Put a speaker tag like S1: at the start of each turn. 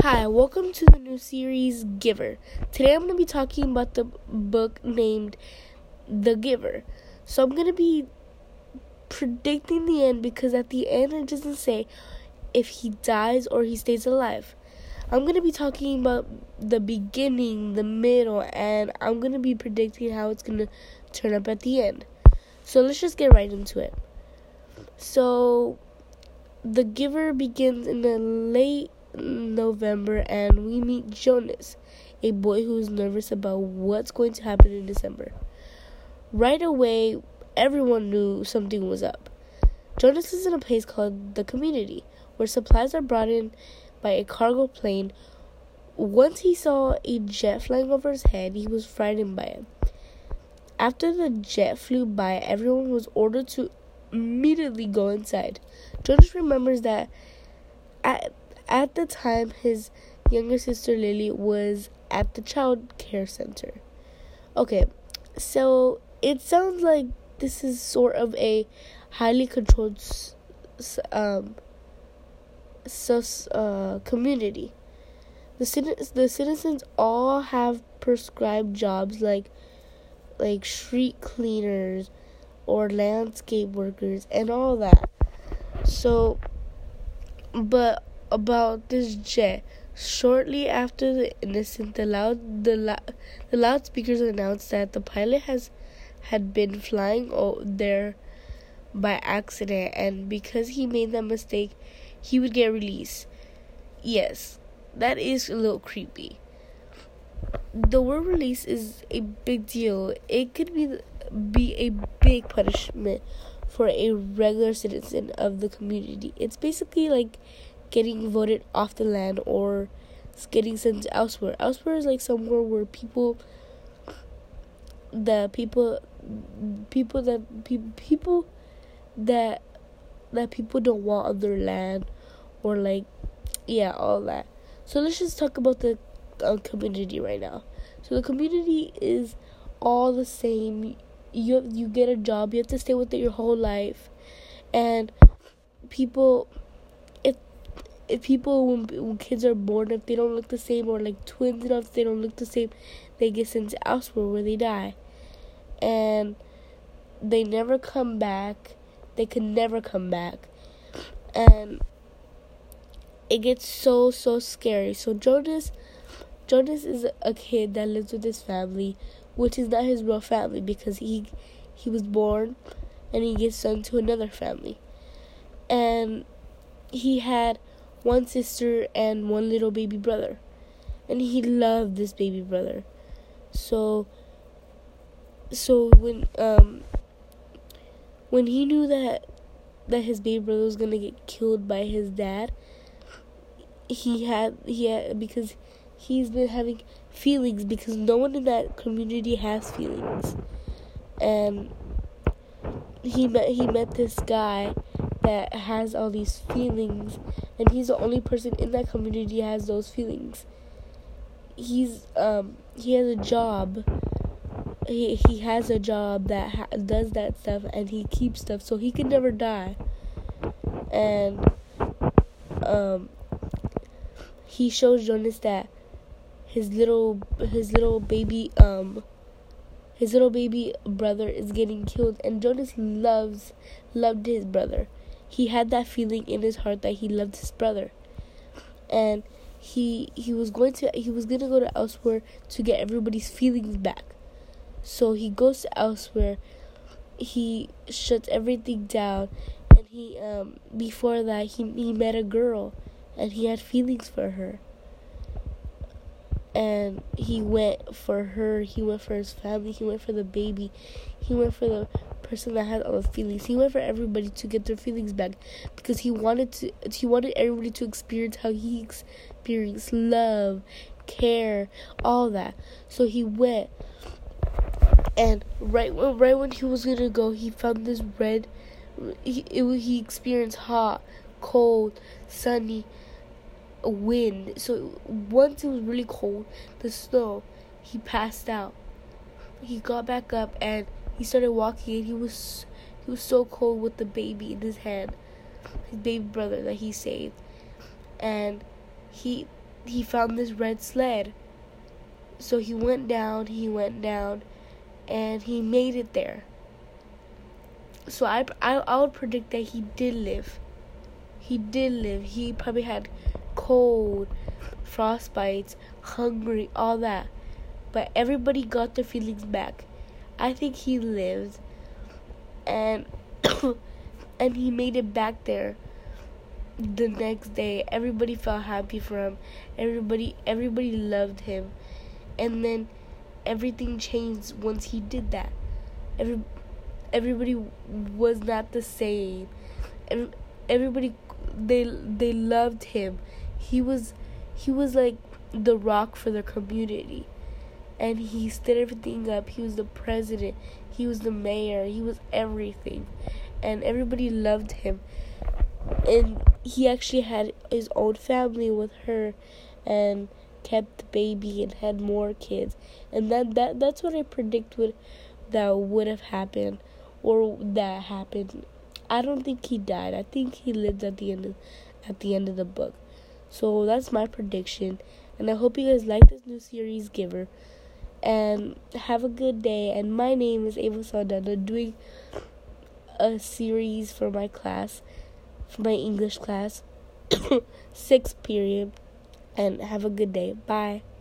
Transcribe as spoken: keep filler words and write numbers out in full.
S1: Hi, welcome to the new series Giver. Today I'm going to be talking about the book named The Giver. So I'm going to be predicting the end because at the end it doesn't say if he dies or he stays alive. I'm going to be talking about the beginning, the middle, and I'm going to be predicting how it's going to turn up at the end. So let's just get right into it. So The Giver begins in the late November, and we meet Jonas, a boy who is nervous about what's going to happen in December. Right away, everyone knew something was up. Jonas is in a place called the Community, where supplies are brought in by a cargo plane. Once he saw a jet flying over his head, he was frightened by it. After the jet flew by, everyone was ordered to immediately go inside. Jonas remembers that at At the time, his younger sister Lily was at the child care center. Okay, so it sounds like this is sort of a highly controlled um, sus, uh, community. The the citizens all have prescribed jobs like like street cleaners or landscape workers and all that. So, but about this jet. Shortly after the incident, the loud the, la- the loudspeakers announced that the pilot has had been flying o- there by accident, and because he made that mistake, he would get released. Yes, that is a little creepy. The word release is a big deal. It could be be a big punishment for a regular citizen of the community. It's basically like getting voted off the land or getting sent elsewhere. Elsewhere is like somewhere where people, the people, people that pe- people that that people don't want on their land, or like, yeah, all that. So let's just talk about the uh, community right now. So the community is all the same. You you get a job. You have to stay with it your whole life, and people. If people, when, when kids are born, if they don't look the same, or like twins, enough, if they don't look the same, they get sent to elsewhere where they die. And they never come back. They can never come back. And it gets so, so scary. So Jonas, Jonas is a kid that lives with his family, which is not his real family because he, he was born and he gets sent to another family. And he had one sister and one little baby brother, and he loved this baby brother. So, so when um when he knew that that his baby brother was gonna get killed by his dad, he had he had because he's been having feelings because no one in that community has feelings, and he met he met this guy that has all these feelings, and he's the only person in that community that has those feelings. He's um he has a job. He he has a job that ha- does that stuff, and he keeps stuff, so he can never die. And um he shows Jonas that his little his little baby um his little baby brother is getting killed, and Jonas loves loved his brother. He had that feeling in his heart that he loved his brother, and he he was going to he was gonna go to elsewhere to get everybody's feelings back. So he goes to elsewhere. He shuts everything down, and he um before that he he met a girl, and he had feelings for her. And he went for her. He went for his family. He went for the baby. He went for the person that had all the feelings. He went for everybody to get their feelings back because he wanted to. He wanted everybody to experience how he experienced love, care, all that. So he went, and right when right when he was gonna go, he found this red. He it, he experienced hot, cold, sunny, wind. So once it was really cold, the snow, he passed out. He got back up and he started walking, and he was he was so cold with the baby in his hand, his baby brother that he saved. And he he found this red sled. So he went down, he went down, and he made it there. So I, I, I would predict that he did live. He did live. He probably had cold, frostbites, hungry, all that. But everybody got their feelings back. I think he lived. And and he made it back there the next day. Everybody felt happy for him. Everybody everybody loved him. And then everything changed once he did that. Every everybody was not the same. Every, everybody they they loved him. He was he was like the rock for the community. And he stood everything up. He was the president. He was the mayor. He was everything. And everybody loved him. And he actually had his own family with her and kept the baby and had more kids. And that, that that's what I predict would that would have happened or that happened. I don't think he died. I think he lived at the end of, at the end of the book. So that's my prediction. And I hope you guys like this new series, Giver. And have a good day. And my name is Ava Saldana, doing a series for my class, for my English class, sixth period. And have a good day. Bye.